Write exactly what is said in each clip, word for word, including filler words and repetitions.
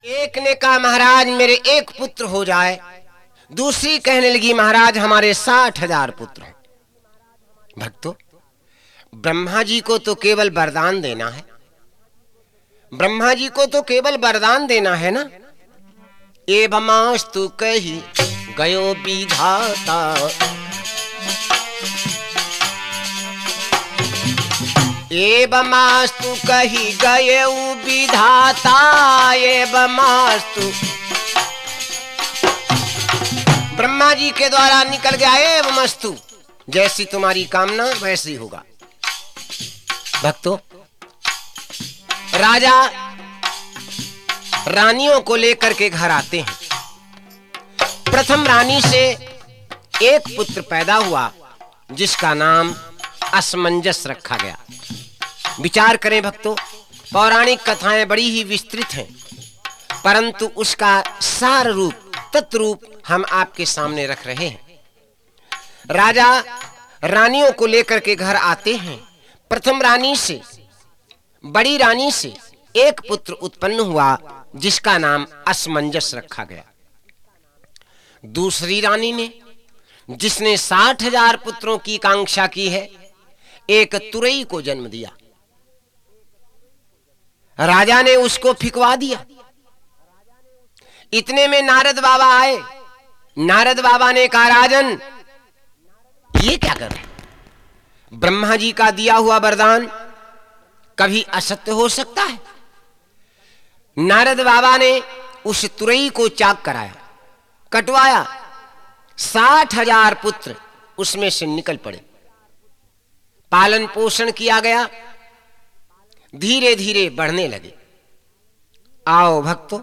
एक ने कहा महाराज मेरे एक पुत्र हो जाए, दूसरी कहने लगी महाराज हमारे साठ हजार पुत्र हैं। भक्तों, ब्रह्मा जी को तो केवल वरदान देना है, ब्रह्मा जी को तो केवल वरदान देना है ना। एवमास्तु कही गयो विधाता, एवमास्तु कही गयो विधाता, एवमास्तु ब्रह्मा जी के द्वारा निकल गया एवमस्तु, जैसी तुम्हारी कामना वैसी होगा। भक्तों, राजा रानियों को लेकर के घर आते हैं। प्रथम रानी से एक पुत्र पैदा हुआ जिसका नाम असमंजस रखा गया। विचार करें भक्तों, पौराणिक कथाएं बड़ी ही विस्तृत हैं, परंतु उसका सार रूप तत्रूप हम आपके सामने रख रहे हैं। राजा रानियों को लेकर के घर आते हैं। प्रथम रानी से, बड़ी रानी से एक पुत्र उत्पन्न हुआ जिसका नाम असमंजस रखा गया। दूसरी रानी ने, जिसने साठ हजार पुत्रों की कांक्षा की है, एक तुरई को जन्म दिया। राजा ने उसको फिकवा दिया। इतने में नारद बाबा आए। नारद बाबा ने कहा राजन ये क्या कर रहे? ब्रह्मा जी का दिया हुआ वरदान कभी असत्य हो सकता है? नारद बाबा ने उस तुरई को चाक कराया, कटवाया। साठ हजार पुत्र उसमें से निकल पड़े। पालन पोषण किया गया, धीरे धीरे बढ़ने लगे। आओ भक्तों,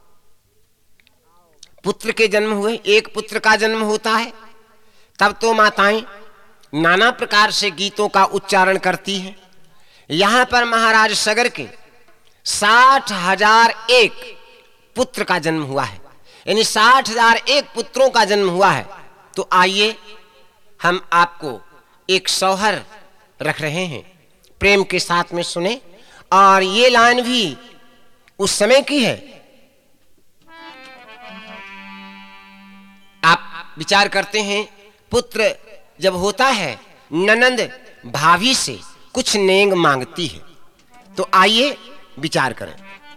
पुत्र के जन्म हुए। एक पुत्र का जन्म होता है तब तो माताएं नाना प्रकार से गीतों का उच्चारण करती हैं। यहां पर महाराज सगर के साठ हजार एक पुत्र का जन्म हुआ है, यानी साठ हजार एक पुत्रों का जन्म हुआ है। तो आइए हम आपको एक सौहर रख रहे हैं, प्रेम के साथ में सुने। और ये लाइन भी उस समय की है। आप विचार करते हैं, पुत्र जब होता है ननंद भाभी से कुछ नेंग मांगती है। तो आइए विचार करें।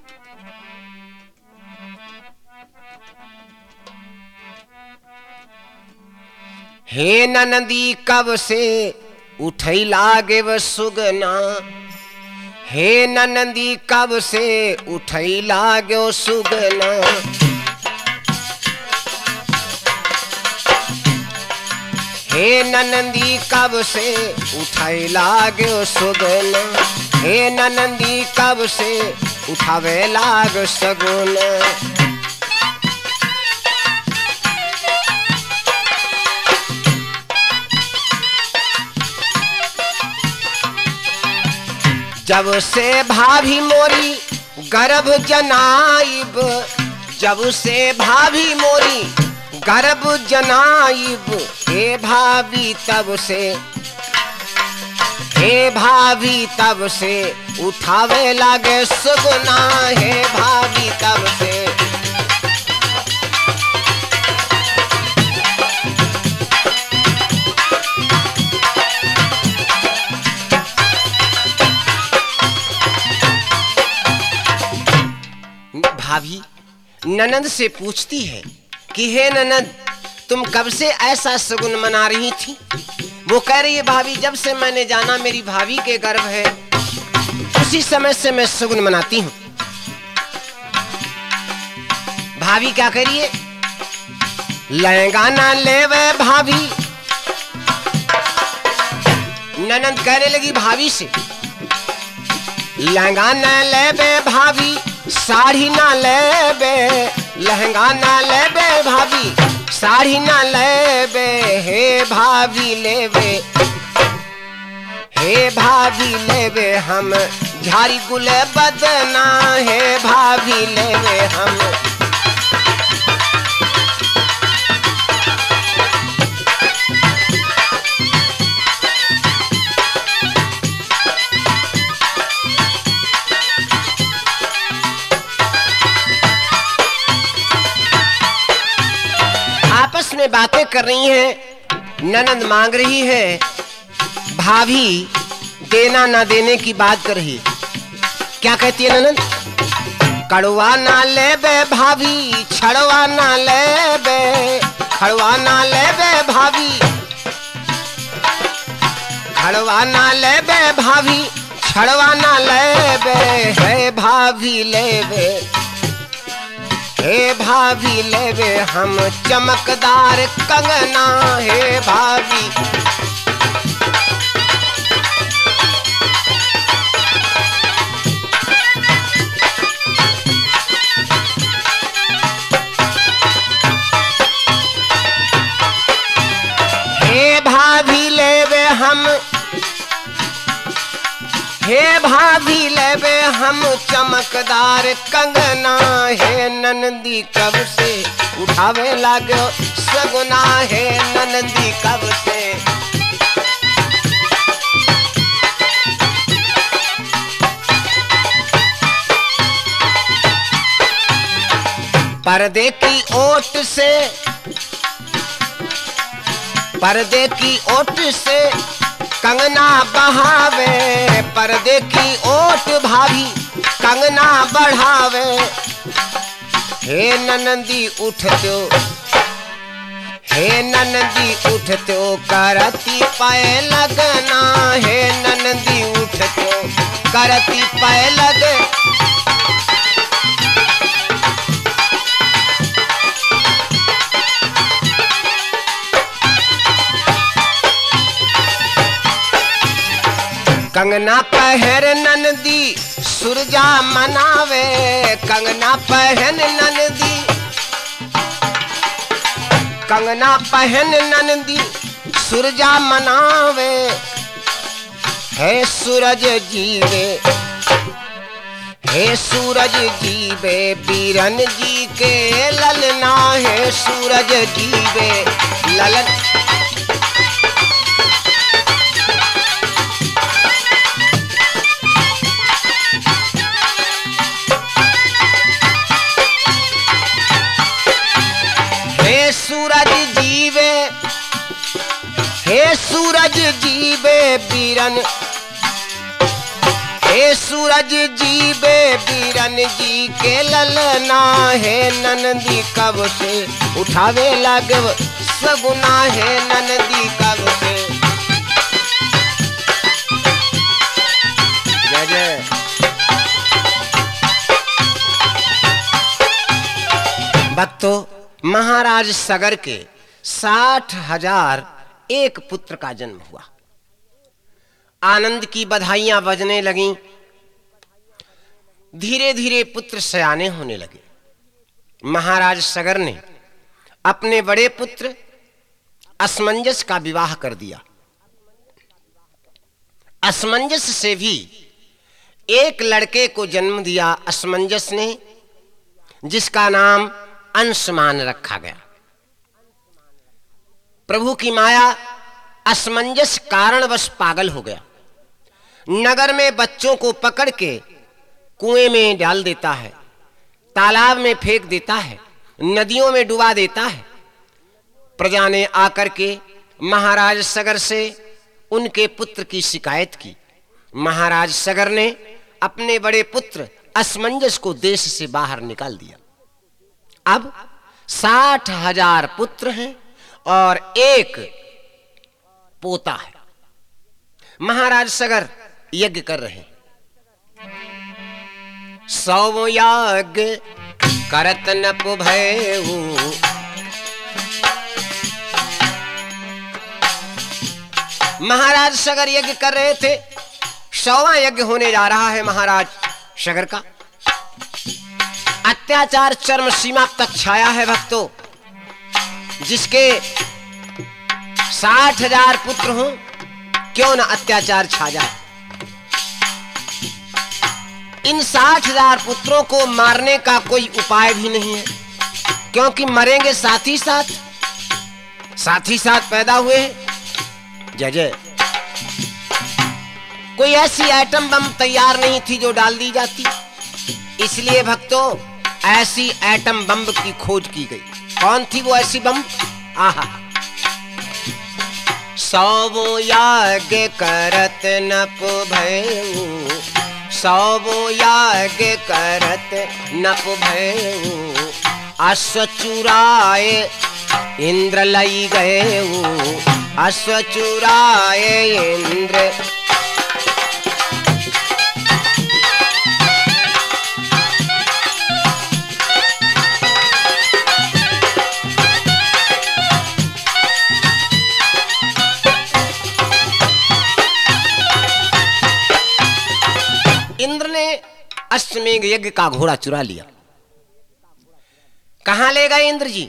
हे ननदी कब से उठई लागे व सुगना, हे ननदी कब से उठई लागे सुगना, हे ननदी कब से उठाए लागे सुगना, हे ननदी कब से उठावे लाग सगुन। जब से भाभी मोरी गर्भ जनाइब, जब से भाभी मोरी गर्भ जनाइब, हे भाभी तब से, हे भाभी तब से उठावे लागे सुगुना, हे भाभी तब से। भाभी ननंद से पूछती है कि हे ननद तुम कब से ऐसा सगुन मना रही थी? वो कह रही है भाभी जब से मैंने जाना मेरी भाभी के गर्भ है उसी समय से मैं सगुन मनाती हूं। भाभी क्या करिए? लहंगा ना लेवे भाभी। ननंद कहने लगी भाभी से, लहंगा ना लेवे भाभी, साड़ी ना लेवे, लहंगा ना लेवे भाभी, साड़ी ना लेवे, हे भाभी लेवे, हे भाभी लेवे हम झाड़ी गुल बदना, हे भाभी लेवे हम। में बातें कर रही हैं। ननंद मांग रही है, भाभी देना ना देने की बात कर रही है। क्या कहती है ननंद? कड़वा ना लेबे भाभी, छड़वा ना लेबे, खड़वा ना लेबे भाभी, खड़वा ना लेबे भाभी, छड़वा ना लेबे, हे भाभी लेबे, हे भाभी लेबे हम चमकदार कंगना, हे भाभी। हे भाभी लेबे हम, हे भाभी लेबे हम चमकदार कंगना, हे ननदी कब से उठावे लागो सगुना, हे ननदी कब से। पर्दे की ओट से, पर्दे की ओट से कंगना बहावे, पर्दे की ओट भाभी कंगना बढ़ावे, हे ननदी उठतो, हे ननदी उठतो करती पाए लगना, हे ननदी उठतो करती पाए लग। कंगना पहर ननदी सुरजा मनावे, कंगना पहन ननदी, कंगना पहन ननदी सुरजा मनावे, हे सूरज जीवे, हे सूरज जीवे बीरन जी के ललना, हे सूरज जीवे ललन। सूरज जीवे, हे सूरज जीवे बीरन, हे सूरज जीवे बीरन जी के ललना, हे ननदी कब से उठावे लागव सगुना, हे ननदी कब से। जय जय। भक्तों, महाराज सगर के साठ हजार एक पुत्र का जन्म हुआ। आनंद की बधाइयां बजने लगीं। धीरे धीरे पुत्र सयाने होने लगे। महाराज सगर ने अपने बड़े पुत्र असमंजस का विवाह कर दिया। असमंजस से भी एक लड़के को जन्म दिया असमंजस ने, जिसका नाम अंशुमान रखा गया। प्रभु की माया असमंजस कारणवश पागल हो गया। नगर में बच्चों को पकड़ के कुएं में डाल देता है, तालाब में फेंक देता है, नदियों में डुबा देता है। प्रजा ने आकर के महाराज सगर से उनके पुत्र की शिकायत की। महाराज सगर ने अपने बड़े पुत्र असमंजस को देश से बाहर निकाल दिया। अब साठ हजार पुत्र हैं और एक पोता है। महाराज सगर यज्ञ कर रहे हैं। सौ यज्ञ करत नप भयउ, महाराज सगर यज्ञ कर रहे थे। सौवां यज्ञ होने जा रहा है महाराज सगर का। अत्याचार चरम सीमा तक छाया है भक्तों। जिसके साठ हजार पुत्र हों, क्यों ना अत्याचार छा जाए। इन साठ हजार पुत्रों को मारने का कोई उपाय भी नहीं है, क्योंकि मरेंगे साथ ही साथ, साथ ही साथ पैदा हुए हैं। जय जय। कोई ऐसी एटम बम तैयार नहीं थी जो डाल दी जाती, इसलिए भक्तों ऐसी एटम बम की खोज की गई। कौन थी वो ऐसी बम? आहा सौवो याज्ञ करत नप भयऊ, सौवो याज्ञ करत नप भयऊ, अश्व चुराए इंद्र लई गए, अश्व चुराए इंद्र। इंद्र ने अश्वमेघ यज्ञ का घोड़ा चुरा लिया। कहां ले गए इंद्र जी?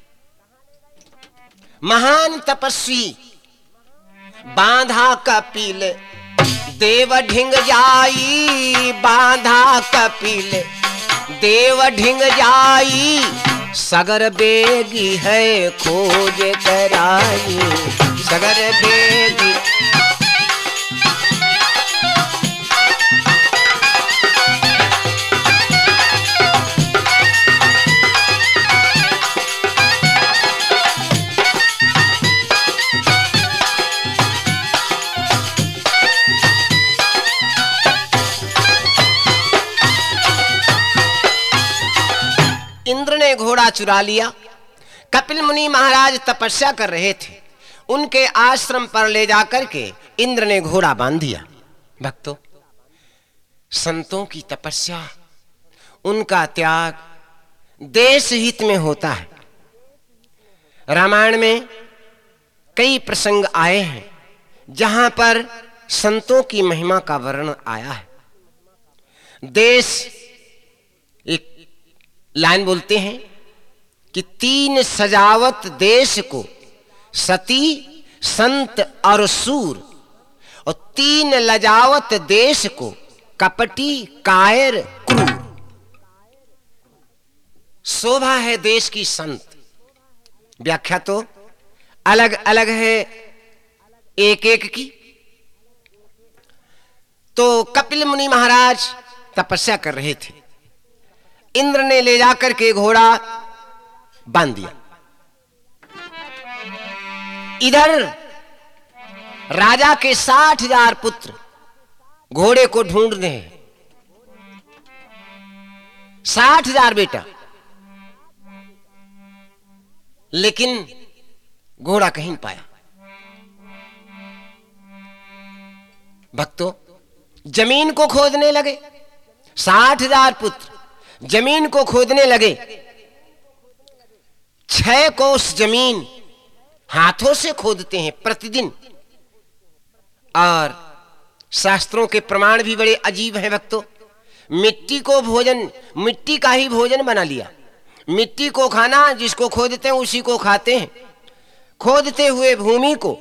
महान तपस्वी बांधा कपिल देव ढिंग जाई, बांधा कपिल देव ढिंग जाई, सगर बेगी है खोज कराई, सगर बेगी। इंद्र ने घोड़ा चुरा लिया। कपिल मुनि महाराज तपस्या कर रहे थे, उनके आश्रम पर ले जाकर के इंद्र ने घोड़ा बांध दिया। भक्तों, संतों की तपस्या, उनका त्याग देश हित में होता है। रामायण में कई प्रसंग आए हैं जहां पर संतों की महिमा का वर्णन आया है। देश, एक लाइन बोलते हैं कि तीन सजावत देश को, सती संत और सूर, और तीन लजावत देश को, कपटी कायर क्रूर। शोभा है देश की संत, व्याख्या तो अलग अलग है एक एक की। तो कपिल मुनि महाराज तपस्या कर रहे थे, इंद्र ने ले जाकर के घोड़ा बांध दिया। इधर राजा के साठ हजार पुत्र घोड़े को ढूंढ रहे हैं, साठ हजार बेटा, लेकिन घोड़ा कहीं पाया। भक्तों, जमीन को खोदने लगे, साठ हजार पुत्र जमीन को खोदने लगे। छह कोस जमीन हाथों से खोदते हैं प्रतिदिन, और शास्त्रों के प्रमाण भी बड़े अजीब हैं भक्तों। मिट्टी को भोजन, मिट्टी का ही भोजन बना लिया। मिट्टी को खाना, जिसको खोदते हैं उसी को खाते हैं। खोदते हुए भूमि को,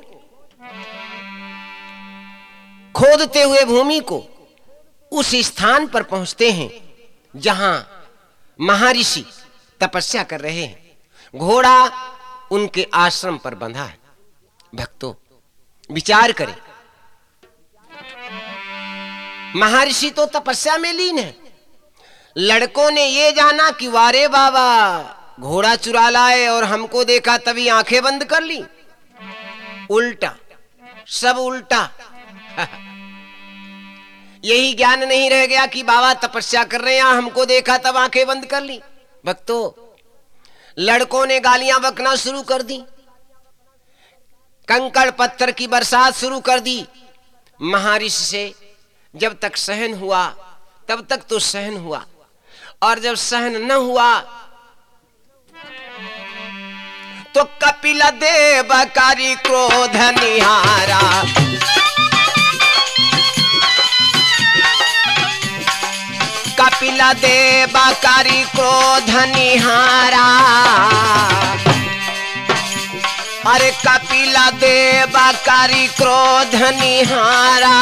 खोदते हुए भूमि को उस स्थान पर पहुंचते हैं जहां महर्षि तपस्या कर रहे हैं। घोड़ा उनके आश्रम पर बंधा है। भक्तों, विचार करें, महर्षि तो तपस्या में लीन है। लड़कों ने ये जाना कि वारे बाबा घोड़ा चुरा लाए और हमको देखा तभी आंखें बंद कर ली। उल्टा, सब उल्टा। यही ज्ञान नहीं रह गया कि बाबा तपस्या कर रहे हैं, हमको देखा तब आंखें बंद कर ली। भक्तों, लड़कों ने गालियां बकना शुरू कर दी, कंकड़ पत्थर की बरसात शुरू कर दी। महर्षि से जब तक सहन हुआ तब तक तो सहन हुआ, और जब सहन न हुआ तो कपिल देव कारी क्रोध निहारा। कपिल देव कारी क्रोध निहारा, अरे कपिल देव कारी क्रोध निहारा।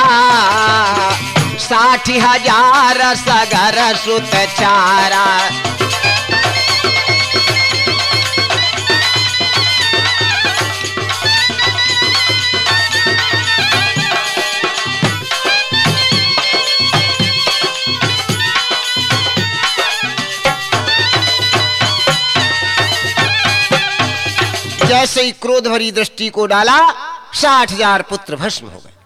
साठ हजार सगर सुत चारा। जैसे ही क्रोध भरी दृष्टि को डाला, साठ हजार पुत्र भस्म हो गए।